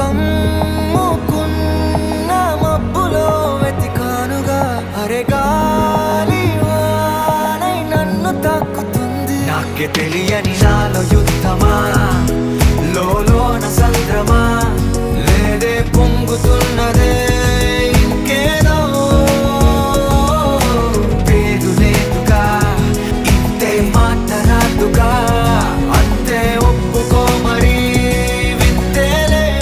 కమ్ముకున్న మబ్బులో వెతికానుగా అరే గాలి వానై నన్ను తాకుతుంది నాకే తెలియని నాలో యుద్ధం